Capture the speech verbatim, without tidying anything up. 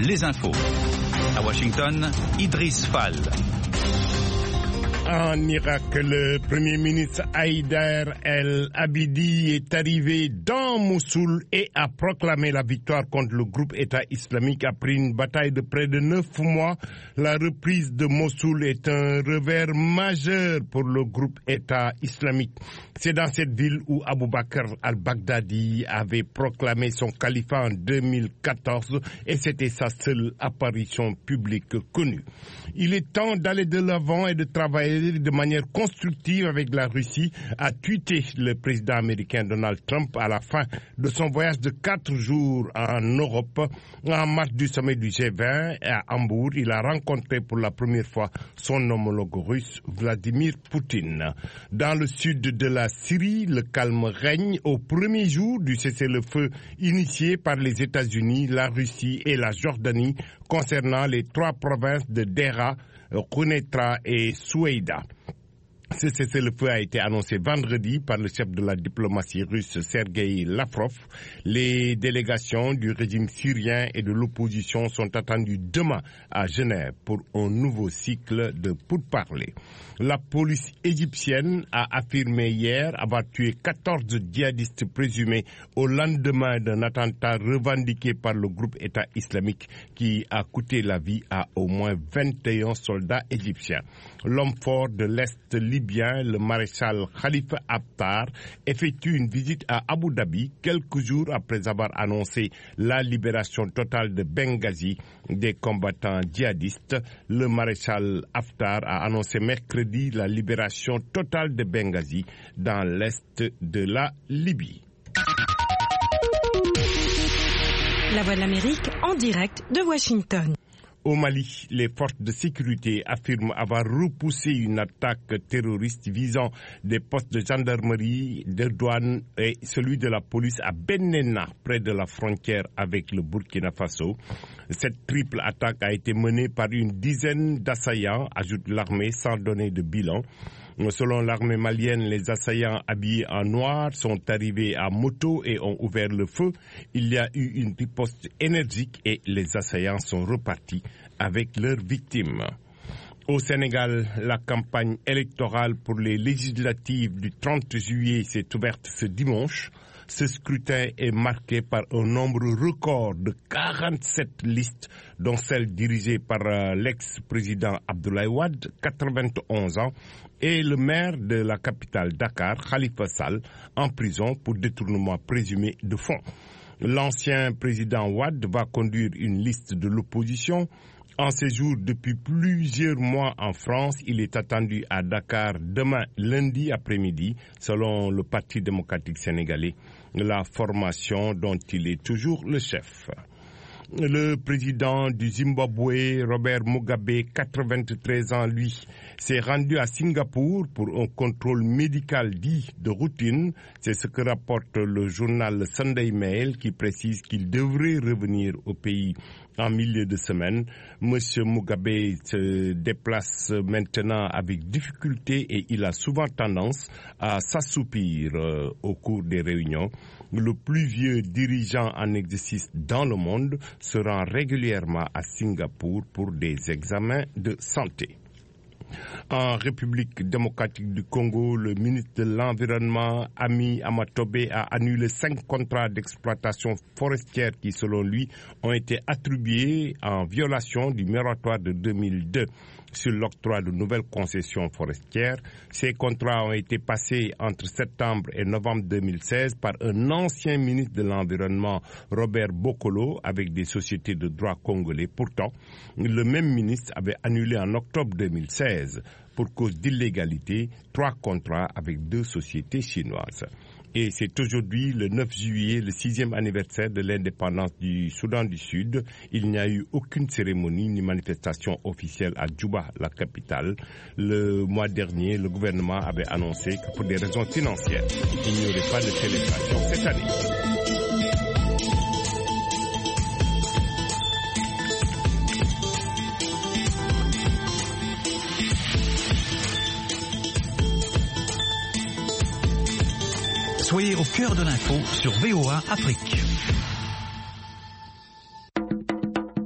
les infos. À Washington, Idriss Fall. En Irak, le Premier ministre Haïder El-Abidi est arrivé dans Mossoul et a proclamé la victoire contre le groupe État islamique après une bataille de près de neuf mois. La reprise de Mossoul est un revers majeur pour le groupe État islamique. C'est dans cette ville où Abu Bakr al-Baghdadi avait proclamé son califat en deux mille quatorze et c'était sa seule apparition publique connue. Il est temps d'aller de l'avant et de travailler de manière constructive avec la Russie, a tweeté le président américain Donald Trump à la fin de son voyage de quatre jours en Europe. En marge du sommet du G vingt à Hambourg, il a rencontré pour la première fois son homologue russe Vladimir Poutine. Dans le sud de la Syrie, le calme règne au premier jour du cessez-le-feu initié par les États-Unis, la Russie et la Jordanie concernant les trois provinces de Dera, Quneitra et Soueïda. Ce cessez-le-feu a été annoncé vendredi par le chef de la diplomatie russe Sergueï Lavrov. Les délégations du régime syrien et de l'opposition sont attendues demain à Genève pour un nouveau cycle de pourparlers. La police égyptienne a affirmé hier avoir tué quatorze djihadistes présumés au lendemain d'un attentat revendiqué par le groupe État islamique qui a coûté la vie à au moins vingt et un soldats égyptiens. L'homme fort de l'Est libyen, le maréchal Khalifa Haftar, effectue une visite à Abu Dhabi quelques jours après avoir annoncé la libération totale de Benghazi des combattants djihadistes. Le maréchal Haftar a annoncé mercredi la libération totale de Benghazi dans l'est de la Libye. La Voix de l'Amérique en direct de Washington. Au Mali, les forces de sécurité affirment avoir repoussé une attaque terroriste visant des postes de gendarmerie, de douane et celui de la police à Benena, près de la frontière avec le Burkina Faso. Cette triple attaque a été menée par une dizaine d'assaillants, ajoute l'armée, sans donner de bilan. Selon l'armée malienne, les assaillants habillés en noir sont arrivés à moto et ont ouvert le feu. Il y a eu une riposte énergique et les assaillants sont repartis avec leurs victimes. Au Sénégal, la campagne électorale pour les législatives du trente juillet s'est ouverte ce dimanche. Ce scrutin est marqué par un nombre record de quarante-sept listes, dont celle dirigée par l'ex-président Abdoulaye Wade, quatre-vingt-onze ans, et le maire de la capitale Dakar, Khalifa Sall, en prison pour détournement présumé de fonds. L'ancien président Wade va conduire une liste de l'opposition. En séjour depuis plusieurs mois en France, il est attendu à Dakar demain lundi après-midi, selon le Parti démocratique sénégalais, la formation dont il est toujours le chef. Le président du Zimbabwe, Robert Mugabe, quatre-vingt-treize ans, lui, s'est rendu à Singapour pour un contrôle médical dit de routine. C'est ce que rapporte le journal Sunday Mail qui précise qu'il devrait revenir au pays en milieu de semaine. Monsieur Mugabe se déplace maintenant avec difficulté et il a souvent tendance à s'assoupir euh, au cours des réunions. Le plus vieux dirigeant en exercice dans le monde se rend régulièrement à Singapour pour des examens de santé. En République démocratique du Congo, le ministre de l'Environnement, Ami Amatobe, a annulé cinq contrats d'exploitation forestière qui, selon lui, ont été attribués en violation du moratoire de deux mille deux sur l'octroi de nouvelles concessions forestières. Ces contrats ont été passés entre septembre et novembre deux mille seize par un ancien ministre de l'Environnement, Robert Bokolo, avec des sociétés de droit congolais. Pourtant, le même ministre avait annulé en octobre deux mille seize, pour cause d'illégalité, trois contrats avec deux sociétés chinoises. Et c'est aujourd'hui, le neuf juillet, le sixième anniversaire de l'indépendance du Soudan du Sud. Il n'y a eu aucune cérémonie ni manifestation officielle à Djouba, la capitale. Le mois dernier, le gouvernement avait annoncé que pour des raisons financières, il n'y aurait pas de célébration cette année. Soyez au cœur de l'info sur V O A Afrique.